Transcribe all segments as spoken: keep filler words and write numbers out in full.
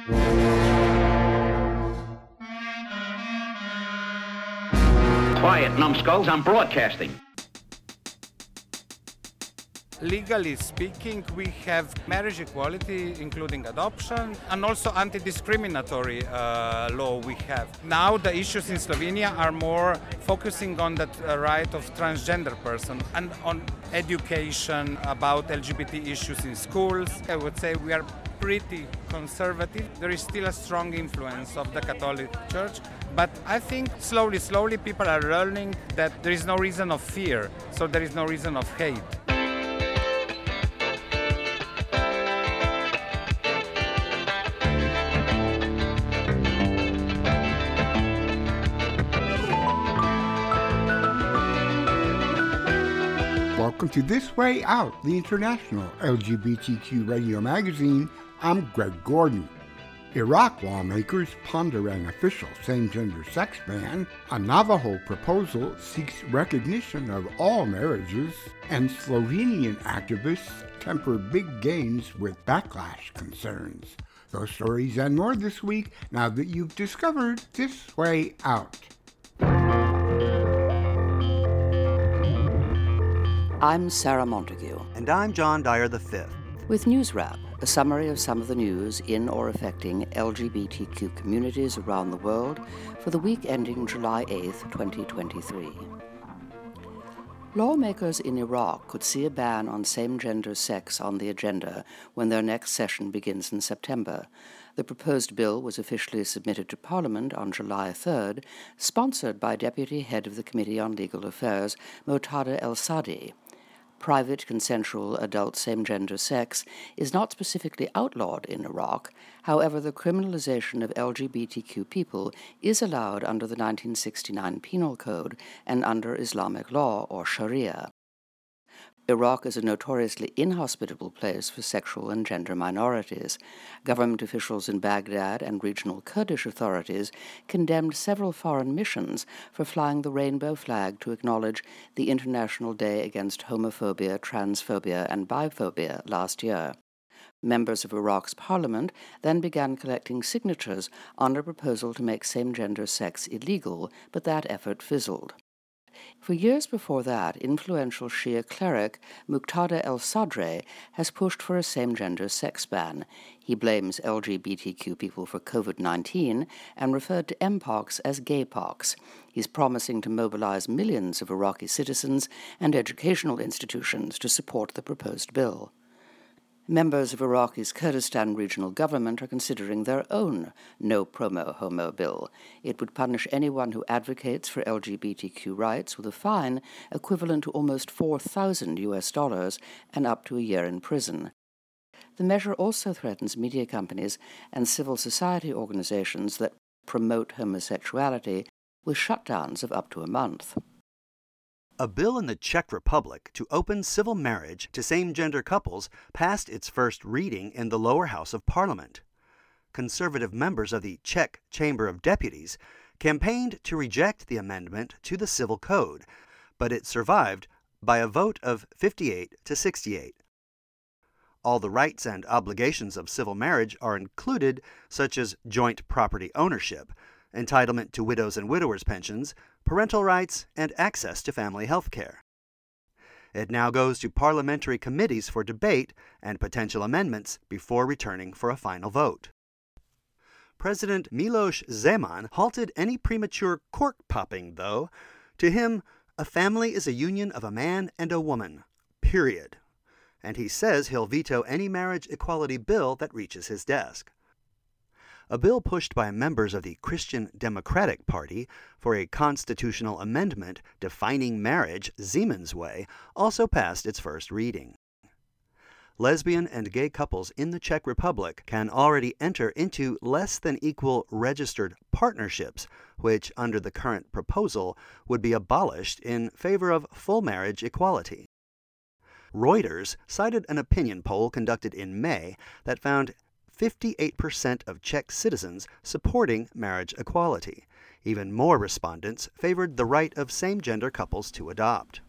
Quiet, numbskulls, I'm broadcasting. Legally speaking, we have marriage equality, including adoption, and also anti-discriminatory uh, law we have. Now the issues in Slovenia are more focusing on the uh, right of transgender person and on education about L G B T issues in schools. I would say we are pretty conservative. There is still a strong influence of the Catholic Church, but I think slowly, slowly people are learning that there is no reason of fear, so there is no reason of hate. Welcome to This Way Out, the international L G B T Q radio magazine. I'm Greg Gordon. Iraq lawmakers ponder an official same-gender sex ban. A Navajo proposal seeks recognition of all marriages. And Slovenian activists temper big gains with backlash concerns. Those stories and more this week, now that you've discovered This Way Out. I'm Sarah Montague. And I'm John Dyer the fifth. With News Wrap, a summary of some of the news in or affecting L G B T Q communities around the world for the week ending July eighth, twenty twenty-three. Lawmakers in Iraq could see a ban on same-gender sex on the agenda when their next session begins in September. The proposed bill was officially submitted to Parliament on July third, sponsored by Deputy Head of the Committee on Legal Affairs, Motada El-Sadi. Private, consensual, adult same-gender sex is not specifically outlawed in Iraq. However, the criminalization of L G B T Q people is allowed under the nineteen sixty-nine Penal Code and under Islamic law, or Sharia. Iraq is a notoriously inhospitable place for sexual and gender minorities. Government officials in Baghdad and regional Kurdish authorities condemned several foreign missions for flying the rainbow flag to acknowledge the International Day Against Homophobia, Transphobia, and Biphobia last year. Members of Iraq's parliament then began collecting signatures on a proposal to make same-gender sex illegal, but that effort fizzled. For years before that, influential Shia cleric Muqtada el-Sadr has pushed for a same-gender sex ban. He blames L G B T Q people for covid nineteen and referred to mpox as gaypox. He's promising to mobilize millions of Iraqi citizens and educational institutions to support the proposed bill. Members of Iraq's Kurdistan regional government are considering their own no-promo homo bill. It would punish anyone who advocates for L G B T Q rights with a fine equivalent to almost four thousand U S dollars and up to a year in prison. The measure also threatens media companies and civil society organizations that promote homosexuality with shutdowns of up to a month. A bill in the Czech Republic to open civil marriage to same-gender couples passed its first reading in the lower house of Parliament. Conservative members of the Czech Chamber of Deputies campaigned to reject the amendment to the Civil Code, but it survived by a vote of fifty-eight to sixty-eight. All the rights and obligations of civil marriage are included, such as joint property ownership, entitlement to widows' and widowers' pensions, parental rights, and access to family health care. It now goes to parliamentary committees for debate and potential amendments before returning for a final vote. President Miloš Zeman halted any premature cork-popping, though. To him, a family is a union of a man and a woman, period. And he says he'll veto any marriage equality bill that reaches his desk. A bill pushed by members of the Christian Democratic Party for a constitutional amendment defining marriage Zeman's way also passed its first reading. Lesbian and gay couples in the Czech Republic can already enter into less than equal registered partnerships, which under the current proposal would be abolished in favor of full marriage equality. Reuters cited an opinion poll conducted in May that found fifty-eight percent of Czech citizens supporting marriage equality. Even more respondents favored the right of same-gender couples to adopt.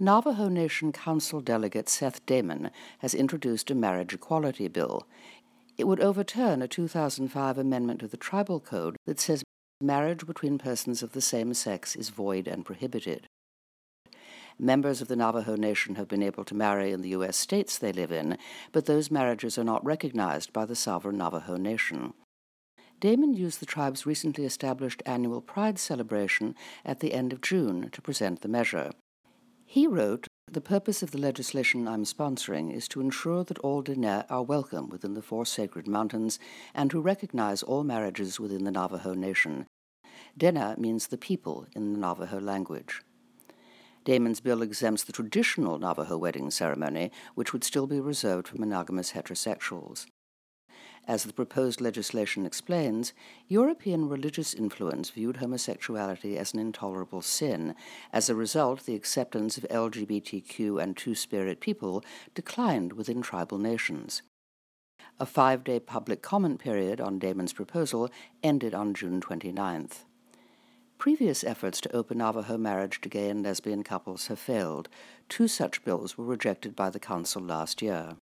Navajo Nation Council delegate Seth Damon has introduced a marriage equality bill. It would overturn a two thousand five amendment to the Tribal Code that says marriage between persons of the same sex is void and prohibited. Members of the Navajo Nation have been able to marry in the U S states they live in, but those marriages are not recognized by the sovereign Navajo Nation. Damon used the tribe's recently established annual Pride celebration at the end of June to present the measure. He wrote, "The purpose of the legislation I'm sponsoring is to ensure that all Diné are welcome within the four sacred mountains and to recognize all marriages within the Navajo Nation. Diné means the people in the Navajo language." Damon's bill exempts the traditional Navajo wedding ceremony, which would still be reserved for monogamous heterosexuals. As the proposed legislation explains, European religious influence viewed homosexuality as an intolerable sin. As a result, the acceptance of L G B T Q and Two-Spirit people declined within tribal nations. A five-day public comment period on Damon's proposal ended on June twenty-ninth. Previous efforts to open Navajo marriage to gay and lesbian couples have failed. Two such bills were rejected by the Council last year.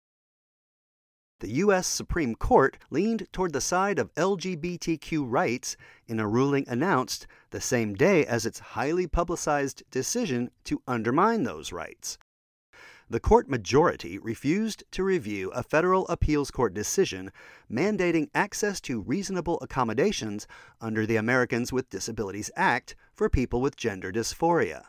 The U S Supreme Court leaned toward the side of L G B T Q rights in a ruling announced the same day as its highly publicized decision to undermine those rights. The court majority refused to review a federal appeals court decision mandating access to reasonable accommodations under the Americans with Disabilities Act for people with gender dysphoria.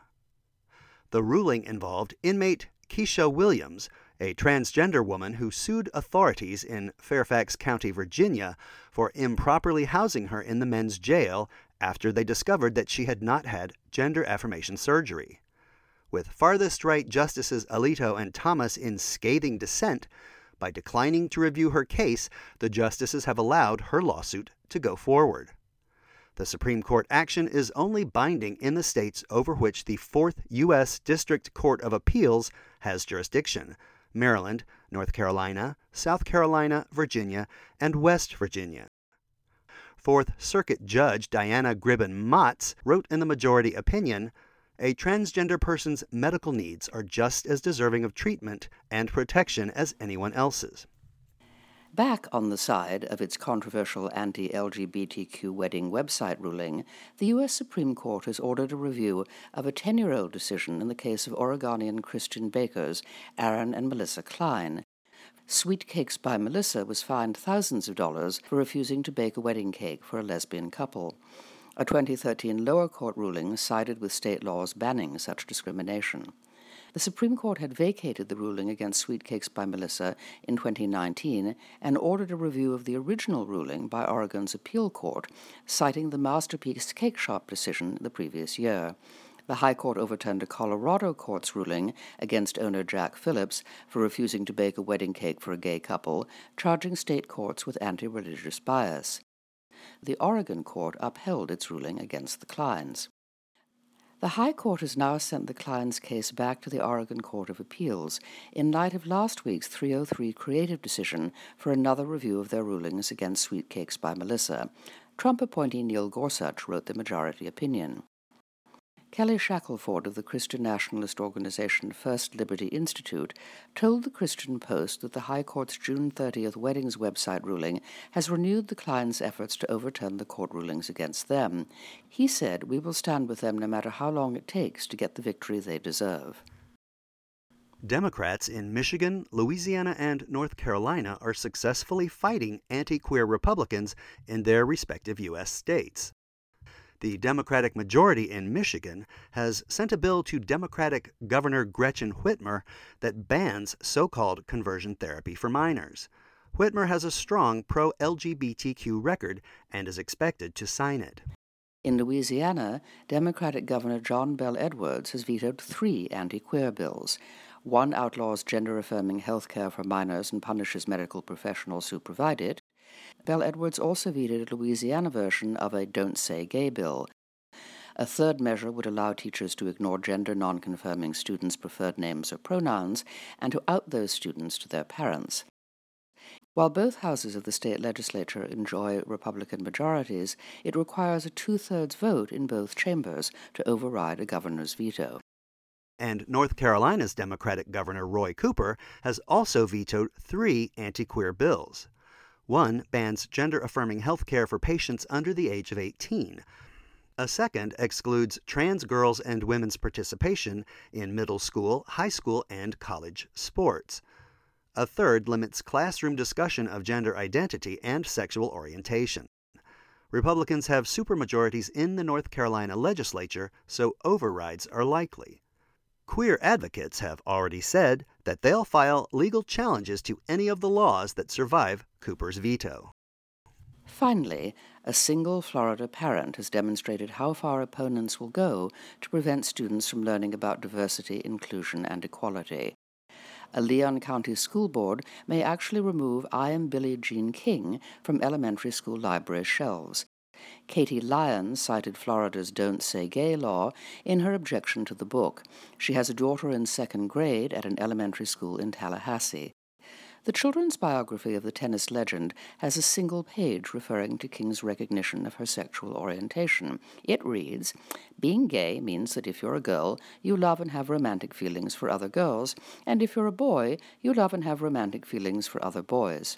The ruling involved inmate Keisha Williams, a transgender woman who sued authorities in Fairfax County, Virginia, for improperly housing her in the men's jail after they discovered that she had not had gender affirmation surgery. With farthest-right Justices Alito and Thomas in scathing dissent, by declining to review her case, the justices have allowed her lawsuit to go forward. The Supreme Court action is only binding in the states over which the Fourth U S District Court of Appeals has jurisdiction: Maryland, North Carolina, South Carolina, Virginia, and West Virginia. Fourth Circuit Judge Diana Gribben-Motz wrote in the majority opinion, "A transgender person's medical needs are just as deserving of treatment and protection as anyone else's." Back on the side of its controversial anti-L G B T Q wedding website ruling, the U S Supreme Court has ordered a review of a ten-year-old decision in the case of Oregonian Christian bakers Aaron and Melissa Klein. Sweet Cakes by Melissa was fined thousands of dollars for refusing to bake a wedding cake for a lesbian couple. A twenty thirteen lower court ruling sided with state laws banning such discrimination. The Supreme Court had vacated the ruling against Sweet Cakes by Melissa in twenty nineteen and ordered a review of the original ruling by Oregon's appeal court, citing the Masterpiece Cake Shop decision the previous year. The High Court overturned a Colorado court's ruling against owner Jack Phillips for refusing to bake a wedding cake for a gay couple, charging state courts with anti-religious bias. The Oregon court upheld its ruling against the Kleins. The High Court has now sent the Kleins' case back to the Oregon Court of Appeals in light of last week's three oh three creative decision for another review of their rulings against Sweet Cakes by Melissa. Trump appointee Neil Gorsuch wrote the majority opinion. Kelly Shackelford of the Christian nationalist organization First Liberty Institute told the Christian Post that the High Court's June thirtieth weddings website ruling has renewed the Kleins' efforts to overturn the court rulings against them. He said, "We will stand with them no matter how long it takes to get the victory they deserve." Democrats in Michigan, Louisiana, and North Carolina are successfully fighting anti-queer Republicans in their respective U S states. The Democratic majority in Michigan has sent a bill to Democratic Governor Gretchen Whitmer that bans so-called conversion therapy for minors. Whitmer has a strong pro-L G B T Q record and is expected to sign it. In Louisiana, Democratic Governor John Bel Edwards has vetoed three anti-queer bills. One outlaws gender-affirming health care for minors and punishes medical professionals who provide it. Bel Edwards also vetoed a Louisiana version of a Don't Say Gay bill. A third measure would allow teachers to ignore gender non-confirming students' preferred names or pronouns and to out those students to their parents. While both houses of the state legislature enjoy Republican majorities, it requires a two-thirds vote in both chambers to override a governor's veto. And North Carolina's Democratic Governor Roy Cooper has also vetoed three anti-queer bills. One bans gender-affirming health care for patients under the age of eighteen. A second excludes trans girls' and women's participation in middle school, high school, and college sports. A third limits classroom discussion of gender identity and sexual orientation. Republicans have supermajorities in the North Carolina legislature, so overrides are likely. Queer advocates have already said that they'll file legal challenges to any of the laws that survive Cooper's veto. Finally, a single Florida parent has demonstrated how far opponents will go to prevent students from learning about diversity, inclusion, and equality. A Leon County school board may actually remove I Am Billie Jean King from elementary school library shelves. Katie Lyons cited Florida's Don't Say Gay law in her objection to the book. She has a daughter in second grade at an elementary school in Tallahassee. The children's biography of the tennis legend has a single page referring to King's recognition of her sexual orientation. It reads, "Being gay means that if you're a girl, you love and have romantic feelings for other girls, and if you're a boy, you love and have romantic feelings for other boys."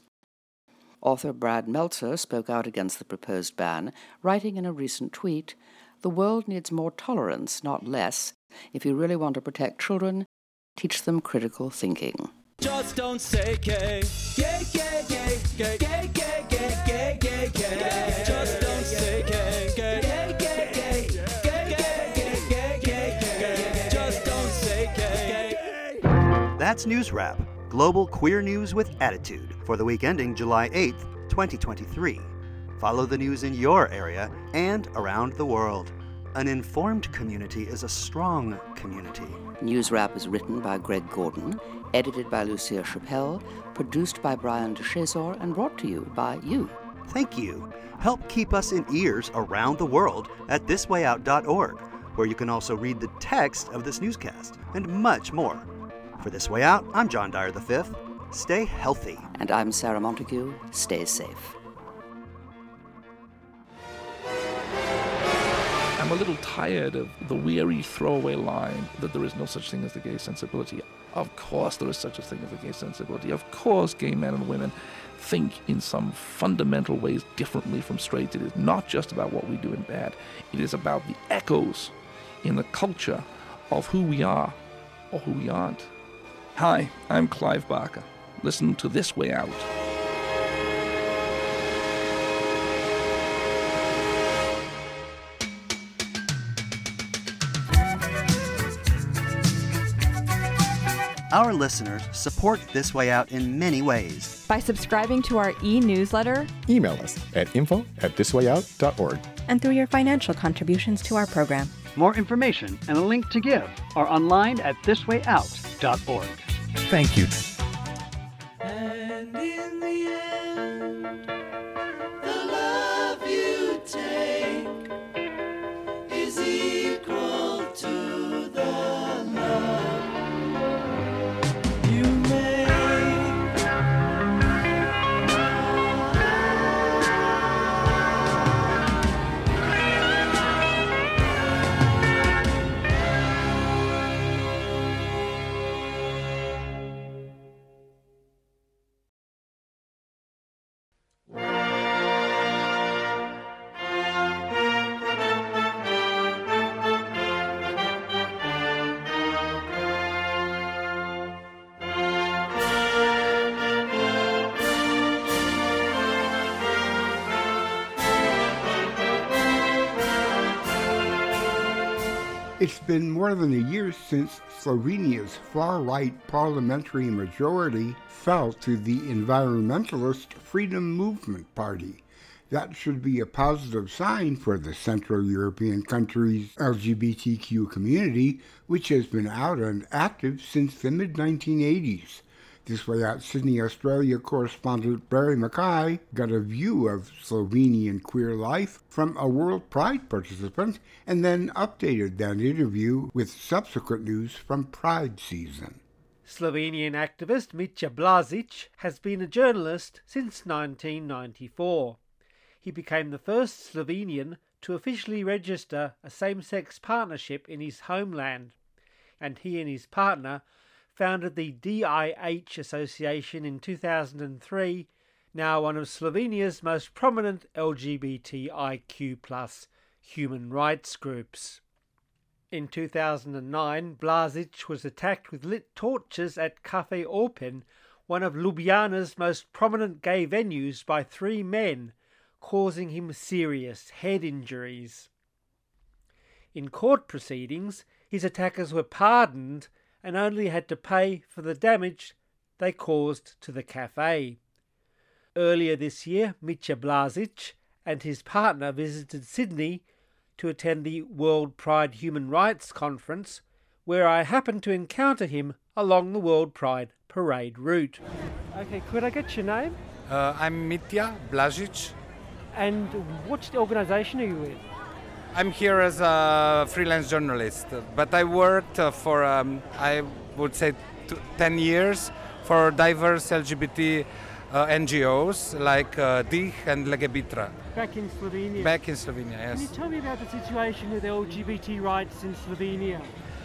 Author Brad Meltzer spoke out against the proposed ban, writing in a recent tweet, "The world needs more tolerance, not less. If you really want to protect children, teach them critical thinking." Just don't say gay. Gay, gay, gay, gay, gay, gay, gay, gay, gay, gay. Just don't say gay. Gay, gay, gay, gay, gay, gay, gay, gay, gay. Just don't say gay. That's News Wrap, global queer news with attitude, for the week ending July eighth, twenty twenty-three. Follow the news in your area and around the world. An informed community is a strong community. News Wrap is written by Greg Gordon, edited by Lucia Chappelle, produced by Brian DeShazor, and brought to you by you. Thank you. Help keep us in ears around the world at this way out dot org, where you can also read the text of this newscast and much more. For This Way Out, I'm John Dyer the fifth. Stay healthy. And I'm Sarah Montague. Stay safe. I'm a little tired of the weary throwaway line that there is no such thing as the gay sensibility. Of course there is such a thing as the gay sensibility. Of course gay men and women think in some fundamental ways differently from straights. It is not just about what we do in bed. It is about the echoes in the culture of who we are or who we aren't. Hi, I'm Clive Barker. Listen to This Way Out. Our listeners support This Way Out in many ways. By subscribing to our e-newsletter, email us at info at this way out dot org, and through your financial contributions to our program. More information and a link to give are online at this way out dot org. Thank you. And in the end, the love you take is equal to the love you make. It's been more than a year since Slovenia's far-right parliamentary majority fell to the environmentalist Freedom Movement Party. That should be a positive sign for the Central European country's L G B T Q community, which has been out and active since the mid nineteen eighties. This Way Out Sydney, Australia correspondent Barry Mackay got a view of Slovenian queer life from a World Pride participant and then updated that interview with subsequent news from Pride season. Slovenian activist Mitja Blazic has been a journalist since nineteen ninety-four. He became the first Slovenian to officially register a same-sex partnership in his homeland, and he and his partner founded the D I H Association in two thousand three now one of Slovenia's most prominent L G B T I Q plus human rights groups. In two thousand nine, Blažič was attacked with lit torches at Cafe Open, one of Ljubljana's most prominent gay venues, by three men, causing him serious head injuries. In court proceedings, his attackers were pardoned and only had to pay for the damage they caused to the cafe. Earlier this year, Mitja Blažič and his partner visited Sydney to attend the World Pride Human Rights Conference, where I happened to encounter him along the World Pride parade route. Okay, could I get your name? Uh, I'm Mitja Blažič. And which organisation are you with? I'm here as a freelance journalist, but I worked uh, for, um, I would say, t- ten years for diverse L G B T uh, N G Os like uh, D I H and Legebitra. Back in Slovenia? Back in Slovenia, yes. Can you tell me about the situation with L G B T rights in Slovenia?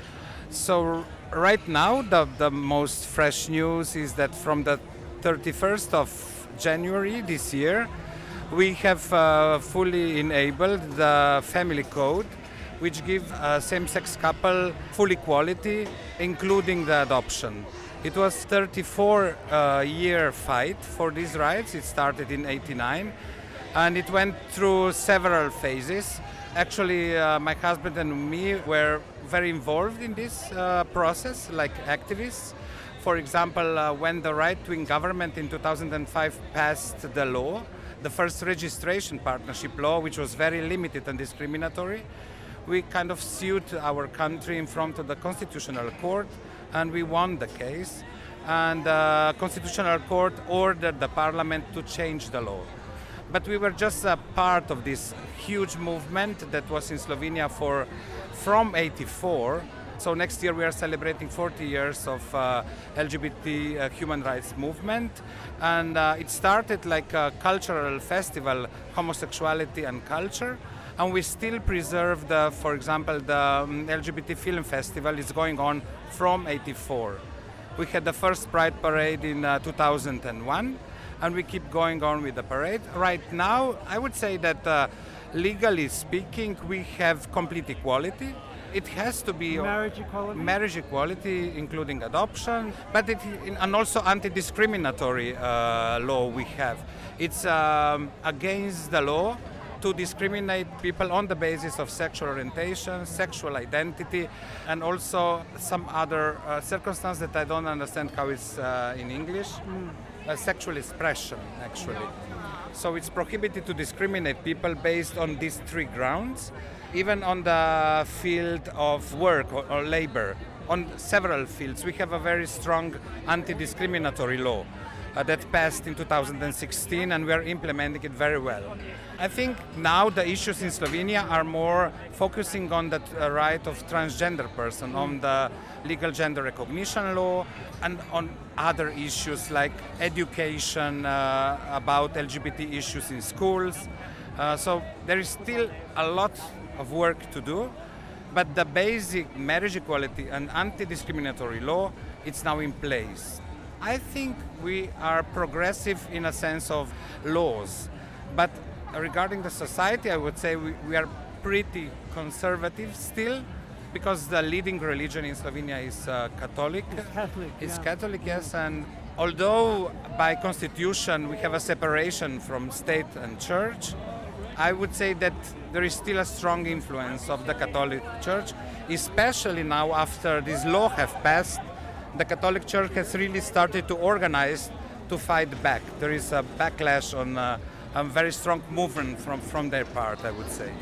So right now, the, the most fresh news is that from the thirty-first of January this year, we have uh, fully enabled the family code, which gives a same-sex couple full equality, including the adoption. It was a thirty-four year fight for these rights. It started in eighty-nine, and it went through several phases. Actually, uh, my husband and me were very involved in this uh, process, like activists. For example, uh, when the right-wing government in two thousand five passed the law, the first registration partnership law, which was very limited and discriminatory, we kind of sued our country in front of the Constitutional Court, and we won the case. And the Constitutional Court ordered the Parliament to change the law. But we were just a part of this huge movement that was in Slovenia for from eighty-four. So next year we are celebrating forty years of uh, L G B T uh, human rights movement, and uh, it started like a cultural festival, homosexuality and culture, and we still preserve the, for example, the um, L G B T film festival is going on from eighty-four. We had the first Pride parade in uh, two thousand one, and we keep going on with the parade. Right now, I would say that uh, legally speaking, we have complete equality. It has to be marriage equality, marriage equality, including adoption, but it and also anti-discriminatory uh, law we have. It's um, against the law to discriminate people on the basis of sexual orientation, sexual identity, and also some other uh, circumstance that I don't understand how it's uh, in English. Mm. Uh, sexual expression, actually. So it's prohibited to discriminate people based on these three grounds. Even on the field of work or, or labor, on several fields, we have a very strong anti-discriminatory law uh, that passed in two thousand sixteen, and we are implementing it very well. I think now the issues in Slovenia are more focusing on the uh, right of transgender person, on the legal gender recognition law, and on other issues like education uh, about L G B T issues in schools. Uh, so there is still a lot of work to do, but the basic marriage equality and anti-discriminatory law, it's now in place. I think we are progressive in a sense of laws, but regarding the society, I would say we, we are pretty conservative still, because the leading religion in Slovenia is uh, Catholic. It's Catholic. It's yeah. Catholic, yes, and although by constitution we have a separation from state and church, I would say that there is still a strong influence of the Catholic Church, especially now after this law have passed. The Catholic Church has really started to organize to fight back. There is a backlash on uh, a very strong movement from, from their part, I would say.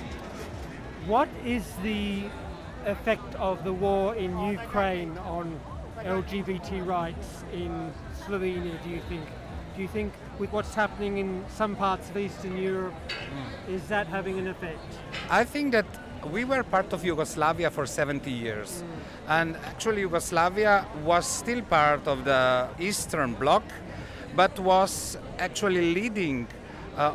What is the effect of the war in Ukraine on L G B T rights in Slovenia, do you think? Do you think with what's happening in some parts of Eastern Europe, mm. is that having an effect? I think that we were part of Yugoslavia for seventy years. Mm. And actually Yugoslavia was still part of the Eastern Bloc, but was actually leading uh,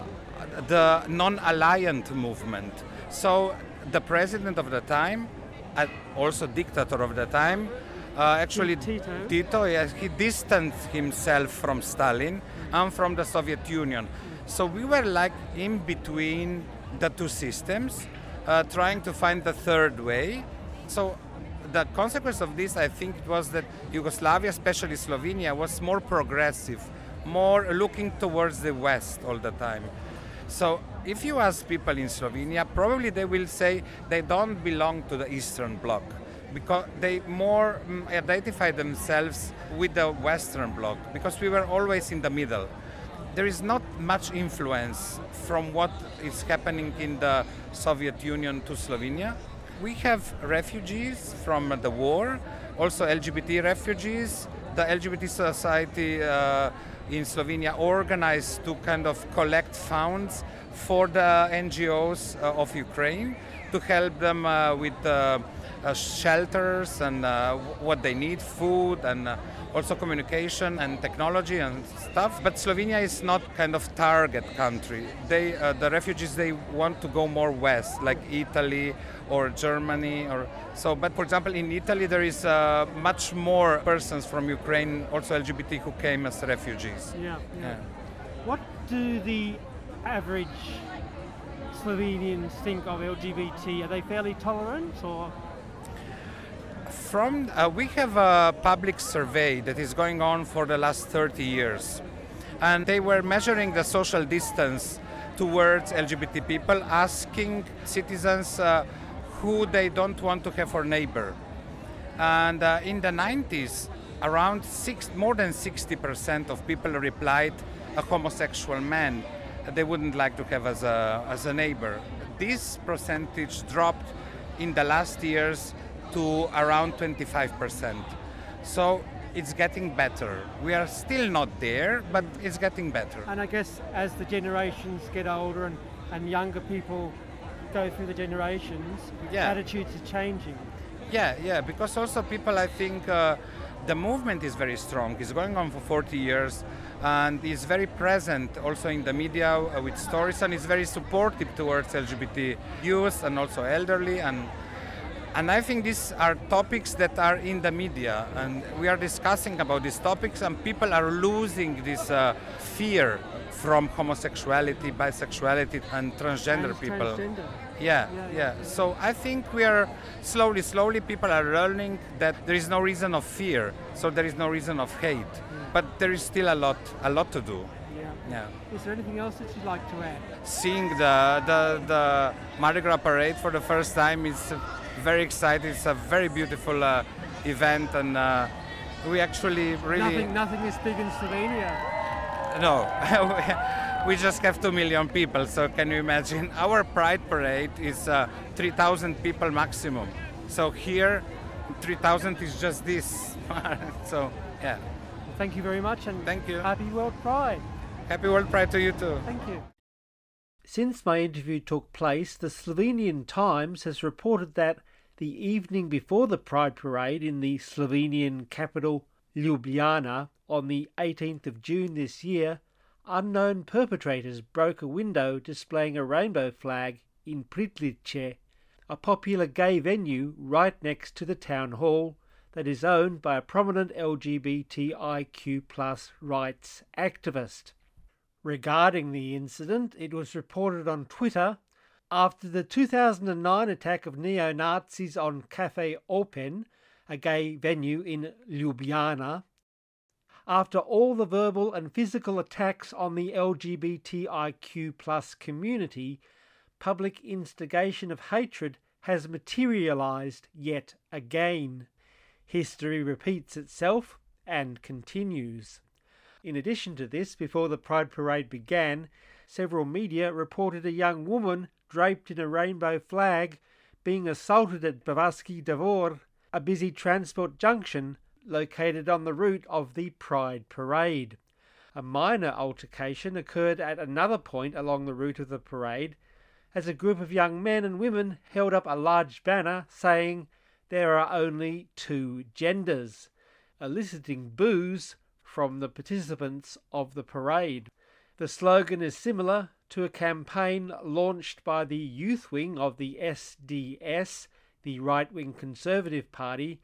the non-aligned movement. So the president of the time, and also dictator of the time, Uh, actually, Tito. Tito, yes, he distanced himself from Stalin and from the Soviet Union. So we were like in between the two systems, uh, trying to find the third way. So the consequence of this, I think, was that Yugoslavia, especially Slovenia, was more progressive, more looking towards the West all the time. So if you ask people in Slovenia, probably they will say they don't belong to the Eastern Bloc, because they more um, identify themselves with the Western Bloc, because we were always in the middle. There is not much influence from what is happening in the Soviet Union to Slovenia. We have refugees from the war, also L G B T refugees. The L G B T society uh, in Slovenia organized to kind of collect funds for the N G Os uh, of Ukraine to help them uh, with uh, uh, shelters and uh, what they need, food and uh, also communication and technology and stuff. But Slovenia is not kind of target country. They, uh, the refugees, they want to go more west, like Italy or Germany or so. But for example, in Italy, there is uh, much more persons from Ukraine, also L G B T, who came as refugees. Yeah, yeah. Yeah. What do the average Slovenians think of L G B T? Are they fairly tolerant, or? From uh, we have a public survey that is going on for the last thirty years, and they were measuring the social distance towards L G B T people, asking citizens uh, who they don't want to have for neighbor. And uh, in the nineties, around six, more than sixty percent of people replied a homosexual man they wouldn't like to have as a as a neighbor. This percentage dropped in the last years to around twenty-five percent. So it's getting better. We are still not there, but it's getting better. And I guess as the generations get older and, and younger people go through the generations, Yeah. attitudes are changing. Yeah, yeah, because also people, I think, uh, the movement is very strong. It's going on for forty years and is very present also in the media uh, with stories, and is very supportive towards L G B T youth and also elderly. And And I think these are topics that are in the media, and we are discussing about these topics, and people are losing this uh, fear from homosexuality, bisexuality, and transgender And people. transgender. Yeah, Yeah, yeah, yeah. So I think we are slowly, slowly, people are learning that there is no reason of fear, so there is no reason of hate. But there is still a lot, a lot to do. Yeah. Yeah. Is there anything else that you'd like to add? Seeing the the, the Mardi Gras parade for the first time is uh, very exciting. It's a very beautiful uh, event, and uh, we actually really Nothing, nothing is big in Slovenia. no. We just have two million people, so can you imagine? Our Pride Parade is uh, three thousand people maximum. So here, three thousand is just this. So, yeah. Well, thank you very much, and thank you. Happy World Pride. Happy World Pride to you too. Thank you. Since my interview took place, the Slovenian Times has reported that the evening before the Pride Parade in the Slovenian capital Ljubljana on the eighteenth of June this year, unknown perpetrators broke a window displaying a rainbow flag in Pritlice, a popular gay venue right next to the town hall that is owned by a prominent L G B T I Q plus rights activist. Regarding the incident, it was reported on Twitter after the two thousand nine attack of neo-Nazis on Cafe Open, a gay venue in Ljubljana. After all the verbal and physical attacks on the L G B T I Q plus community, public instigation of hatred has materialized yet again. History repeats itself and continues. In addition to this, before the Pride Parade began, several media reported a young woman draped in a rainbow flag being assaulted at Bavarski Dvor, a busy transport junction located on the route of the Pride Parade. A minor altercation occurred at another point along the route of the parade, as a group of young men and women held up a large banner saying, "There are only two genders," eliciting boos from the participants of the parade. The slogan is similar to a campaign launched by the youth wing of the S D S, the right-wing Conservative Party,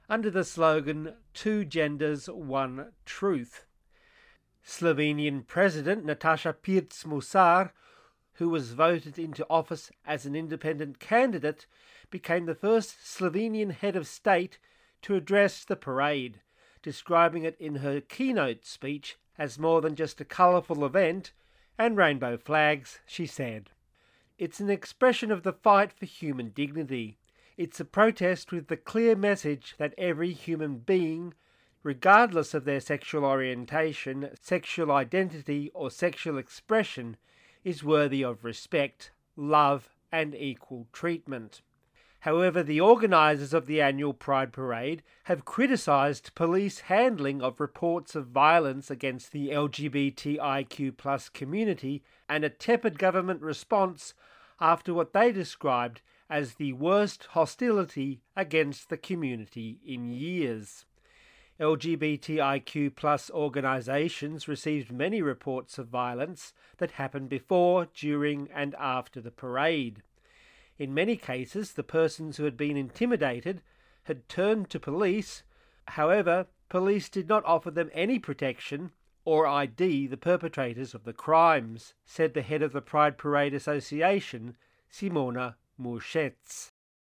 under the slogan Two Genders, One Truth. Slovenian President Nataša Pirc-Musar, who was voted into office as an independent candidate, became the first Slovenian head of state to address the parade, describing it in her keynote speech as more than just a colourful event and rainbow flags, she said. It's an expression of the fight for human dignity. It's a protest with the clear message that every human being, regardless of their sexual orientation, sexual identity or sexual expression, is worthy of respect, love and equal treatment. However, the organisers of the annual Pride Parade have criticised police handling of reports of violence against the L G B T I Q plus community and a tepid government response after what they described as the worst hostility against the community in years. L G B T I Q plus organisations received many reports of violence that happened before, during and after the parade. In many cases, the persons who had been intimidated had turned to police. However, police did not offer them any protection or I D the perpetrators of the crimes, said the head of the Pride Parade Association, Simona Muršec.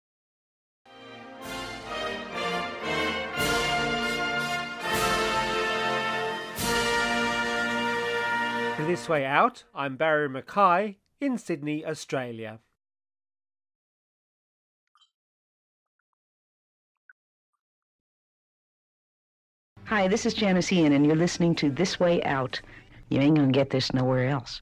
For This Way Out, I'm Barry Mackay in Sydney, Australia. Hi, this is Janice Ian, and you're listening to This Way Out. You ain't gonna get this nowhere else.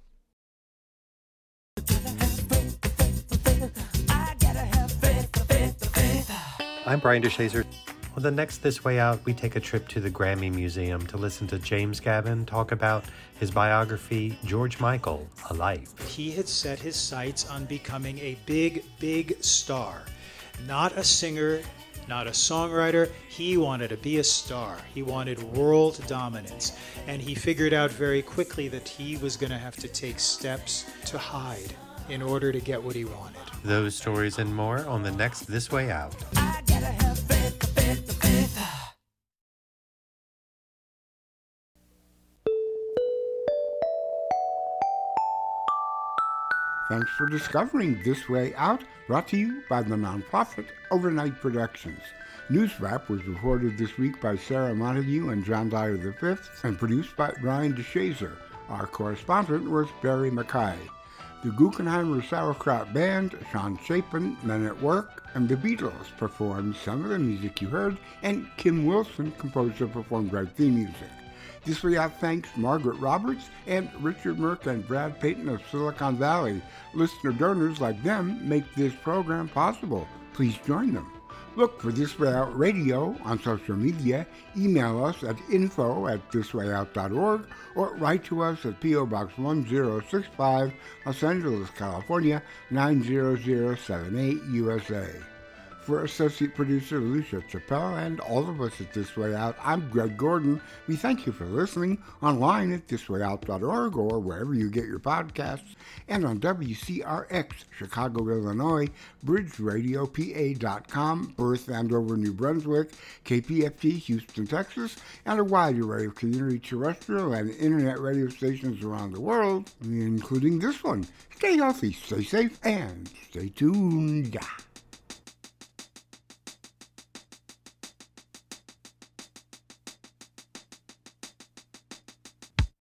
I'm Brian DeShazer. On the next This Way Out, we take a trip to the Grammy Museum to listen to James Gavin talk about his biography, George Michael, A Life. He had set his sights on becoming a big, big star. Not a singer, not a songwriter. He wanted to be a star. He wanted world dominance. And he figured out very quickly that he was going to have to take steps to hide in order to get what he wanted. Those stories and more on the next This Way Out. Thanks for discovering This Way Out, brought to you by the nonprofit Overnight Productions. News Wrap was recorded this week by Sarah Montague and John Dyer the fifth and produced by Brian DeShazer. Our correspondent was Barry Mackay. The Guggenheimer Sauerkraut Band, Sean Chapin, Men at Work, and the Beatles performed some of the music you heard, and Kim Wilson composed and performed our theme music. This Way Out thanks Margaret Roberts and Richard Merck and Brad Payton of Silicon Valley. Listener donors like them make this program possible. Please join them. Look for This Way Out Radio on social media, email us at info at thiswayout dot org, or write to us at P O Box one zero six five, Los Angeles, California, nine zero zero seven eight, U S A. For Associate Producer Lucia Chappelle and all of us at This Way Out, I'm Greg Gordon. We thank you for listening online at this way out dot org or wherever you get your podcasts, and on W C R X, Chicago, Illinois, Bridge Radio P A dot com, Perth, Andover, New Brunswick, K P F T, Houston, Texas, and a wide array of community terrestrial and internet radio stations around the world, including this one. Stay healthy, stay safe, and stay tuned.